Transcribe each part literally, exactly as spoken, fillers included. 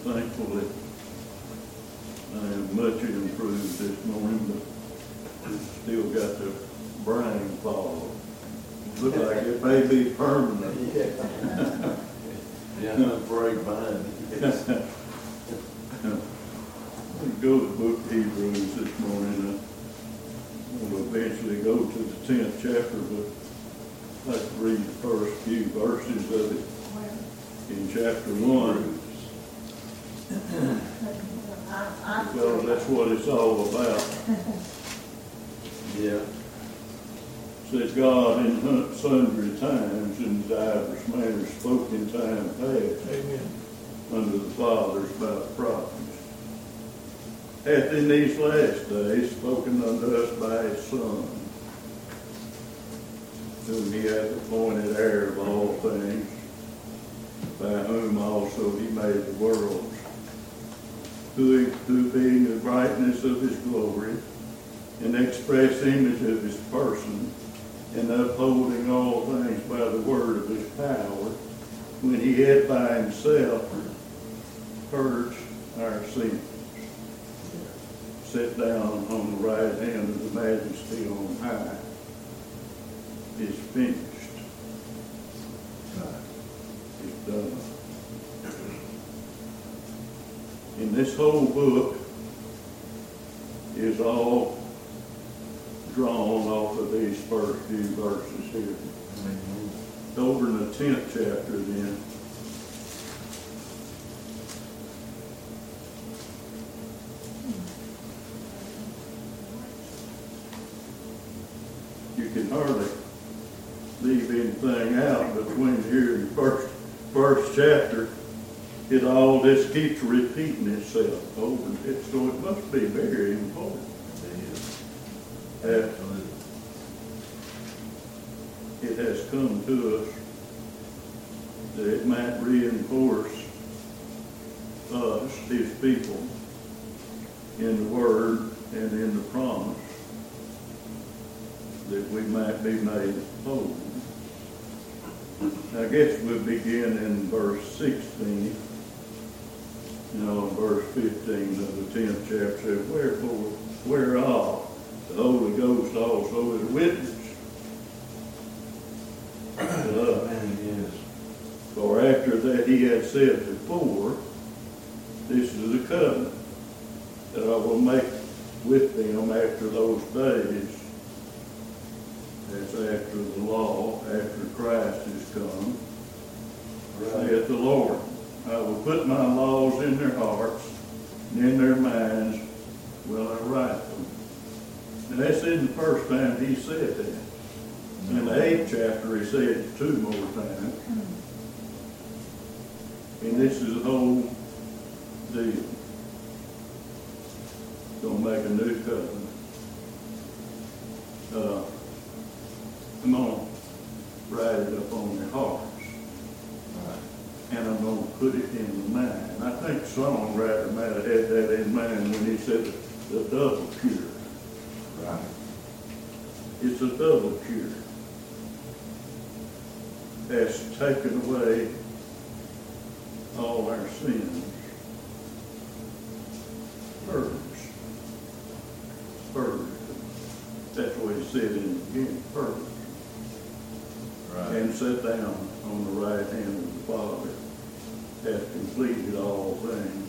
thankful that I am much improved this morning, but still got the brain fog. Look like it may be permanent. Yeah, I'm afraid mine. Go to the book of Hebrews this morning. I'm going to eventually go to the tenth chapter, but I'd like to read the first few verses of it in chapter one. Well, that's what it's all about. Yeah. Says God in sundry times and divers manners spoke in time past Amen. unto the fathers by the prophets, hath in these last days spoken unto us by his Son, whom he hath appointed heir of all things, by whom also he made the worlds, who, who being the brightness of his glory, and express image of his person, and upholding all things by the word of his power, when he had by himself purged our sins, sat down on the right hand of the majesty on high, is finished, is done. And this whole book is all drawn off of these first few verses here. Amen. Over in the tenth chapter then, you can hardly leave anything out between here and the first, first chapter. It all just keeps repeating itself over and it, so it must be very important. That it has come to us that it might reinforce us, his people, in the word and in the promise, that we might be made whole. I guess we'll begin in verse sixteen. You know, verse fifteen of the tenth chapter says, wherefore, whereof the Holy Ghost also is a witness to us. Yes. For after that he had said before, this is the covenant that I will make with them after those days. That's after the law, after Christ is come. Right. Saith the Lord, I will put my laws in their hearts, and in their minds will I write them. And that's in the first time he said that. In the eighth chapter he said it two more times. And this is the whole deal. Gonna make a new covenant. Uh, I'm gonna write it up on their hearts. And I'm going to put it in the mind. I think the songwriter might have had that in mind when he said the double cure. Right. It's a double cure. That's taken away all our sins. Purge. Purge. That's what he said in the beginning. Purge. Right. And sat down on the right hand of the Father, hath completed all things.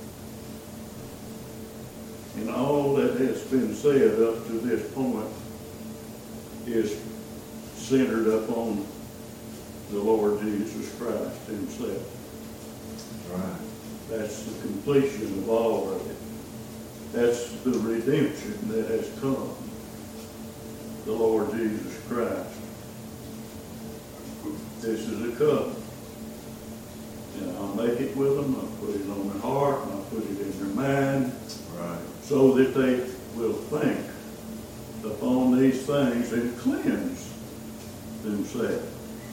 And all that has been said up to this point is centered upon the Lord Jesus Christ himself. Right. That's the completion of all of it. That's the redemption that has come. The Lord Jesus Christ. This is a covenant. And I'll make it with them, I'll put it on their heart, and I'll put it in their mind, Right. so that they will think upon these things and cleanse themselves.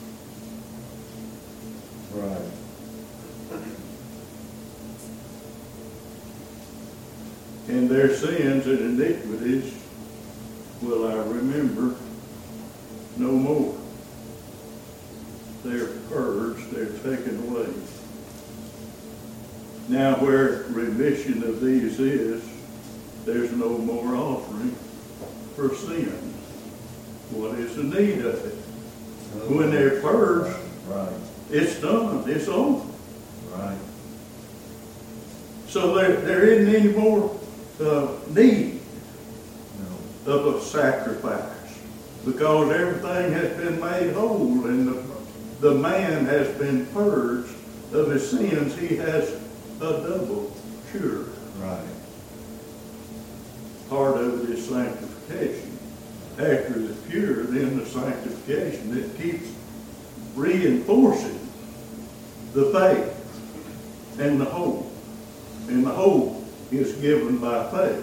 Right. And their sins and iniquities will I remember no more. They're purged, they're taken away. Now where remission of these is, there's no more offering for sin. What is the need of it? When they're purged, Right, it's done, it's over. right. So there, there isn't any more uh, need No. of a sacrifice, because everything has been made whole and the, the man has been purged of his sins. He has a double cure. Right. Part of it is sanctification. After the cure, then the sanctification that keeps reinforcing the faith and the hope. And the hope is given by faith.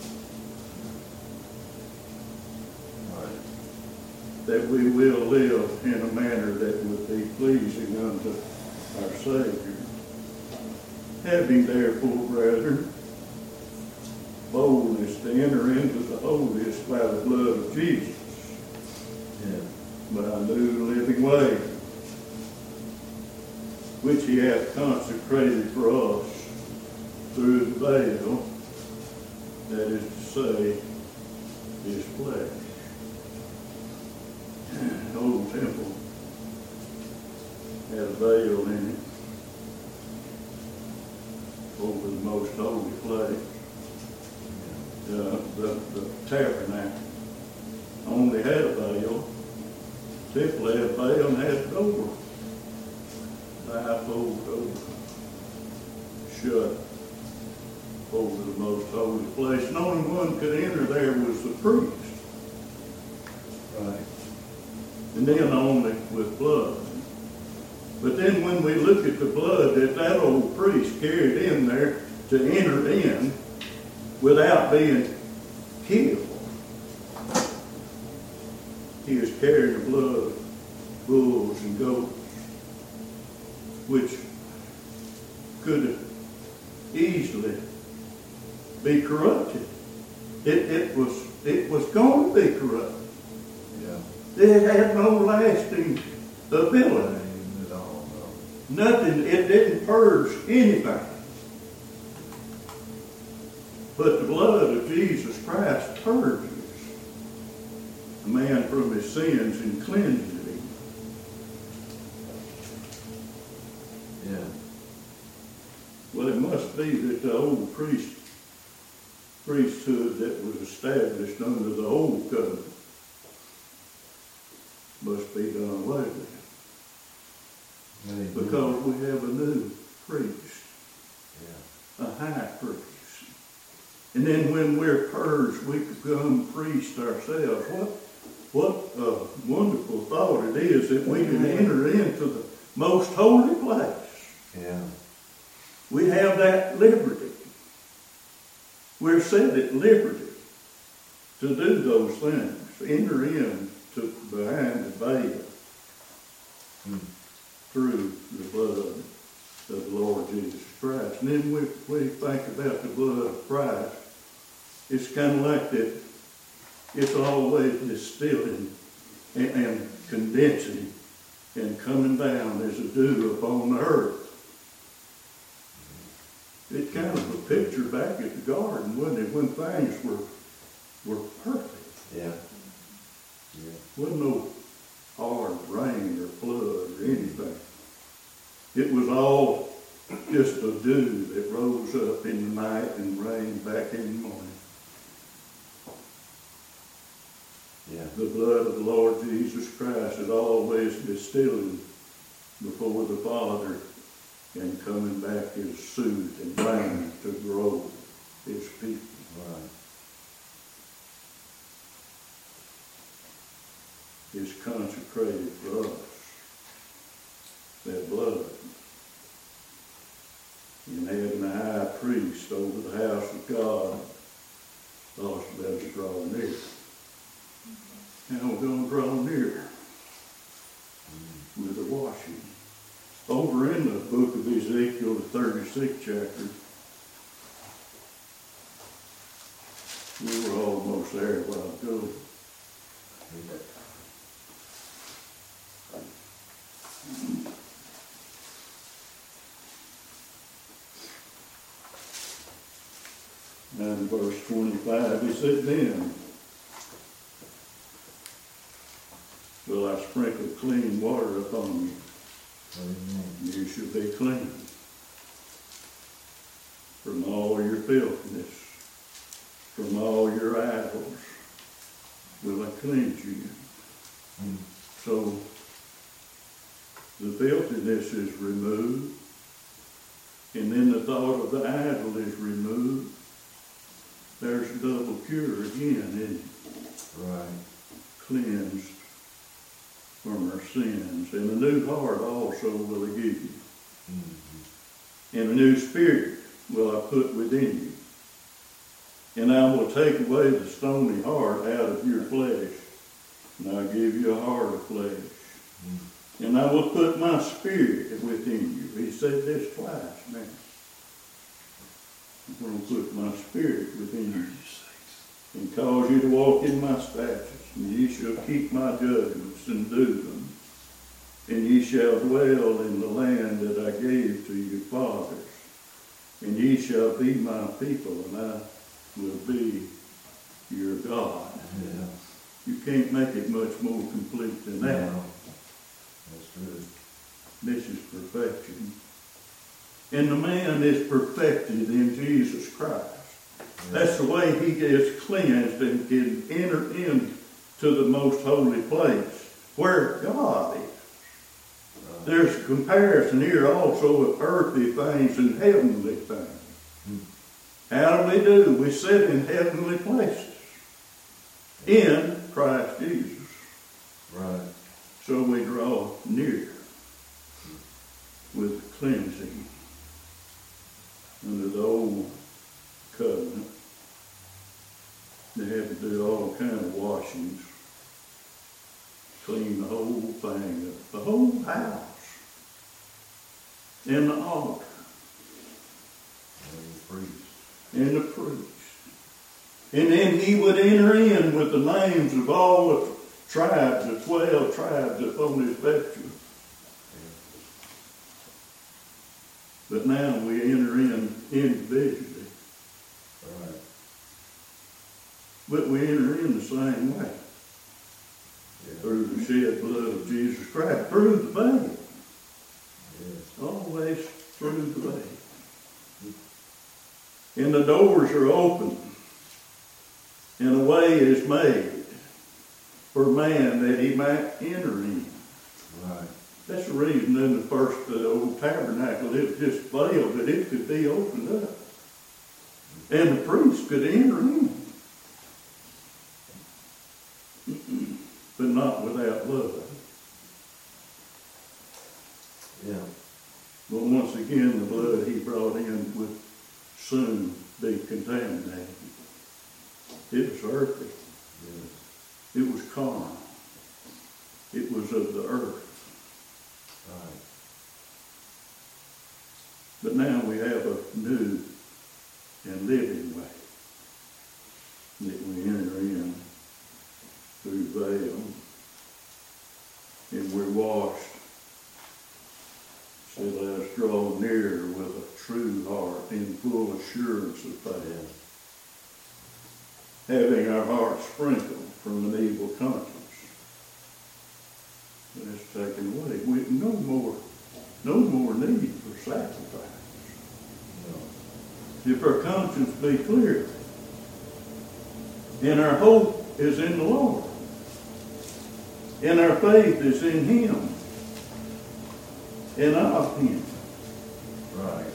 Right. That we will live in a manner that would be pleasing unto our Savior. Having therefore, brethren, boldness to enter into the holiest by the blood of Jesus, Yeah. by a new living way, which he hath consecrated for us through the veil, that is to say, his flesh. The old temple had a veil in it over the most holy place. Uh, the, the tabernacle only had a veil. Temple had a veil and had a door. Bifold door. Shut over the most holy place. And only one could enter there was the priest. Right. And then only with blood. But then when we look at the blood that that old priest carried in there to enter in without being killed, he was carrying the blood of bulls and goats, which could easily be corrupted. It, it was it was going to be corrupted. Yeah. It had no lasting ability. Ain't at all, Nothing. It didn't purge anything. But the blood of Jesus Christ purges a man from his sins and cleanses him. no. Yeah. Well, it must be that the old priest, priesthood that was established under the old covenant must be done away with. Maybe. Because we have a new priest, Yeah. a high priest. And then when we're purged, we become priests ourselves. What, what a wonderful thought it is that we can enter into the most holy place. Yeah. We have that liberty. We're set at liberty to do those things. Enter in to behind the veil Hmm. through the blood of the Lord Jesus Christ. And then we, we think about the blood of Christ. It's kind of like that. It's always distilling and, and condensing and coming down as a dew upon the earth. It's kind of a picture back at the garden, wasn't it, when things were were perfect. Yeah. Yeah. Wasn't no hard rain or flood or anything. It was all just a dew that rose up in the night and rained back in the morning. Yeah. The blood of the Lord Jesus Christ is always distilling before the Father and coming back as soothe and rain to grow his people. Right. Is consecrated for us. That blood. And having a high priest over the house of God, also let us draw near. And we're going to draw near with the washing. Over in the book of Ezekiel, the thirty-sixth chapter, we were almost there a while ago. And verse twenty-five, he said, then will I sprinkle clean water upon you. Amen. You shall be clean from all your filthiness, from all your idols will I cleanse you. Mm. So the filthiness is removed, and then the thought of the idol is removed. There's a double cure again, isn't it? Right. Cleansed from our sins. And a new heart also will I give you. Mm-hmm. And a new spirit will I put within you. And I will take away the stony heart out of your flesh, and I'll give you a heart of flesh. Mm-hmm. And I will put my spirit within you. He said this twice now. I'm going to put my spirit within you and cause you to walk in my statutes, and ye shall keep my judgments and do them. And ye shall dwell in the land that I gave to your fathers. And ye shall be my people, and I will be your God. Yeah. You can't make it much more complete than that. No. That's good. This is perfection. And the man is perfected in Jesus Christ. Yeah. That's the way he gets cleansed and can enter into the most holy place where God is. Right. There's a comparison here also of earthly things and heavenly things. Hmm. How do we do? We sit in heavenly places in Christ Jesus. Right. So we draw near with the cleansing under the old covenant. They had to do all kind of washings, clean the whole thing up, the whole house, and the altar, and the priest, and the priest. And then he would enter in with the names of all the tribes, the twelve tribes upon his vesture. But now we enter in individually. Right. But we enter in the same way. Yeah. Through the shed blood of Jesus Christ. Through the veil. Yes. Always through the veil. And the doors are open. And a way is made for man that he might enter in. Right. That's the reason in the first uh, old tabernacle it was just veiled, that it could be opened up. And the priest could enter in. But not without blood. Yeah. But once again, the blood he brought in would soon be contaminated. It was earthly. Yes. It was carnal. It was of the earth. Right. But now we have a new and living way that we enter in through veil, and we're washed. So let us draw near with a true heart in full assurance of faith, having our hearts sprinkled from an evil conscience. That's taken away. We no more, no more need for sacrifice. No. If our conscience be clear, and our hope is in the Lord, and our faith is in Him, and of Him. Right.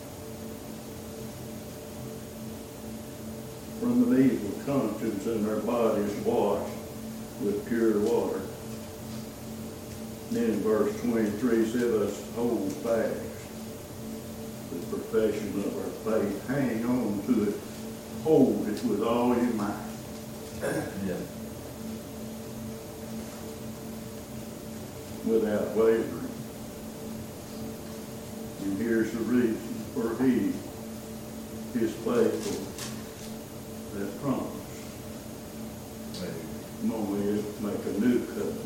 From an evil conscience, and our bodies washed with pure water. Then in verse twenty-three said, us hold fast the profession of our faith. Hang on to it. Hold it with all your might. Yeah. Without wavering. And here's the reason. For He is faithful that promised. Come on, we make a new covenant.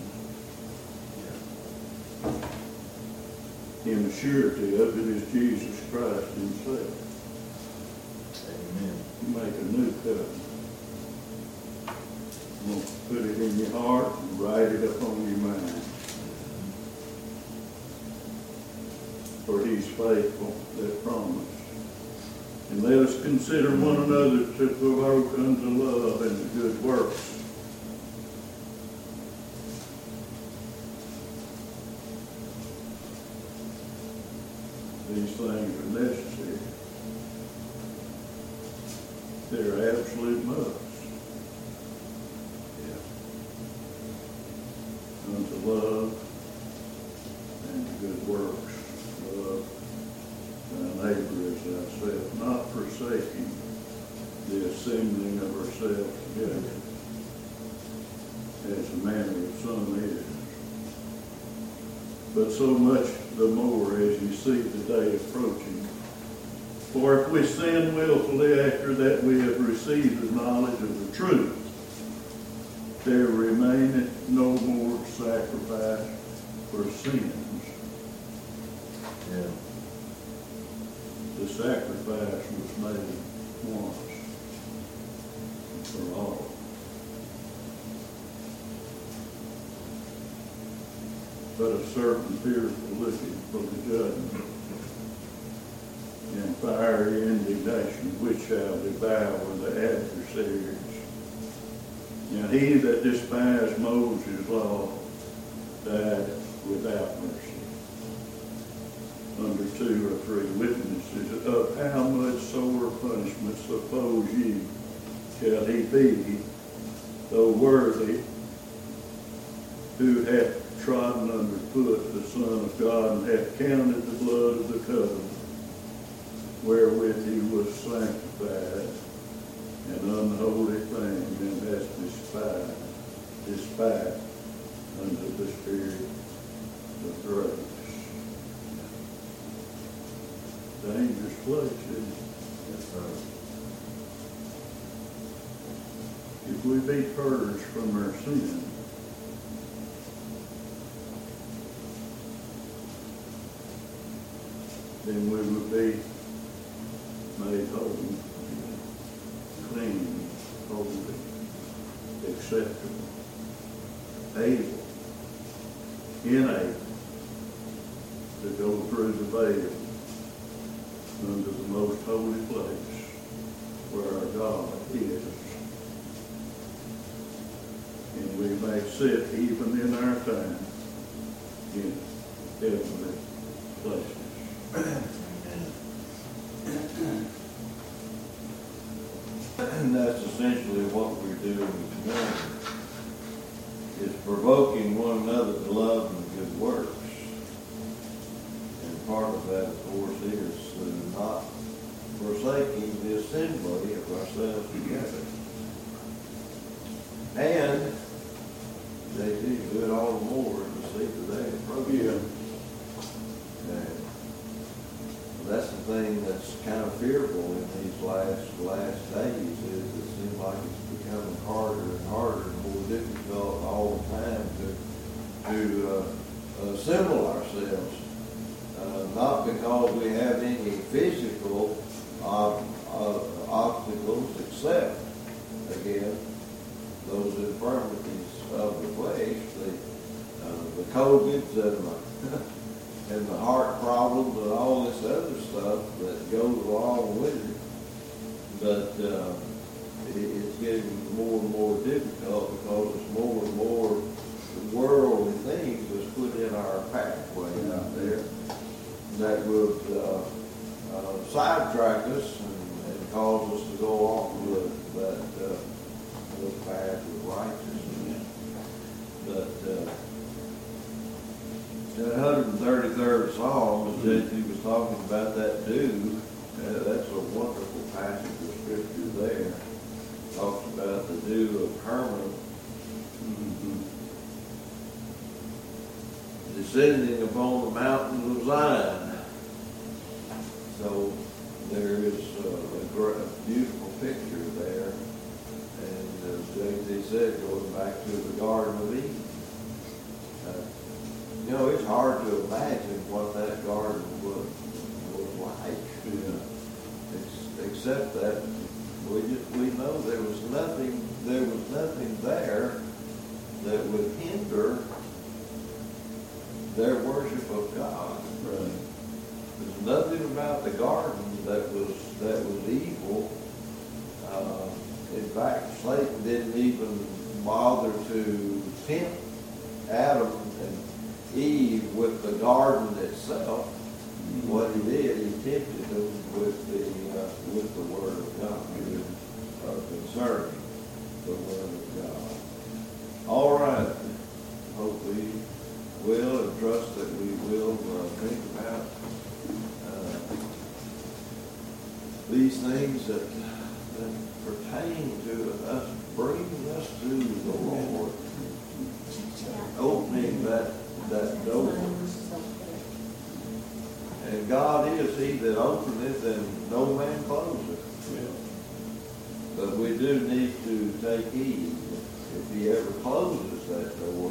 And the surety of it is Jesus Christ Himself. Amen. Make he's faithful that promised. And let us consider one another to provoke unto love and to good works. These things are necessary. They're absolute must. Yeah. Unto love and to good works. Love thy neighbor as thyself, not forsaking the assembling of ourselves together, as the manner of some is. But so much the more as you see the day approaching. For if we sin willfully after that we have received the knowledge of the truth, there remaineth no more sacrifice for sins. Yeah. The sacrifice was made once for all. But a certain fearful looking for the judgment and fiery indignation which shall devour the adversaries. Now he that despised Moses' law died without mercy under two or three witnesses. Of how much sore punishment suppose ye shall he be, though worthy, who hath trodden under foot the Son of God and hath counted the blood of the covenant wherewith he was sanctified an unholy thing, and hath despised, despised unto the Spirit of grace. Dangerous place, isn't it? That's right. If we be purged from our sin, then we will be made holy, clean, holy, acceptable, able, enable to go through the veil unto the most holy place where our God is. And we may sit even in our time in heavenly places. And that's essentially what we're doing this morning, is provoking one another to love and good works. And part of that, of course, is uh, not forsaking the assembly of ourselves together. And they do do it all the more to see the day approaching. Yeah. And that's the thing that's kind of fearful in these last last days, is it seems like it's becoming harder and harder and more difficult all the time to to uh, assemble ourselves. Uh, not because we have any physical ob- uh, obstacles, except, again, those infirmities of the flesh, the uh, the COVIDs and the and the heart problems and all this other stuff that goes along with it. But uh, it, it's getting more and more difficult because it's more and more worldly things that's put in our pathway out there that would uh, uh, sidetrack us and, and cause us to go off the, that uh, the path of righteousness. But uh, that one hundred thirty-third Psalm, as J T was talking about that dew, uh, that's a wonderful passage of scripture there. Talks about the dew of Hermon Mm-hmm. descending upon the mountains of Zion. So there is uh, a, great, a beautiful picture there. And as J T said, going back to the Garden of Eden. Uh, You know, it's hard to imagine what that garden was, was like. Yeah. Ex- except that we just, we know there was nothing there was nothing there that would hinder their worship of God. Right. As a nothing about the garden that was, that was evil. Uh, in fact, Satan didn't even bother to tempt Adam and Eve with the garden itself. What he did, he tempted them with the, uh, with the word of God, uh, concerning the word of God. All right. Hope we will and trust that we will uh, think about uh, these things that, that pertain to us, bringing us to the Lord, opening that, that door. And God is he that openeth and no man closeth. But we do need to take heed. If he ever closes that door,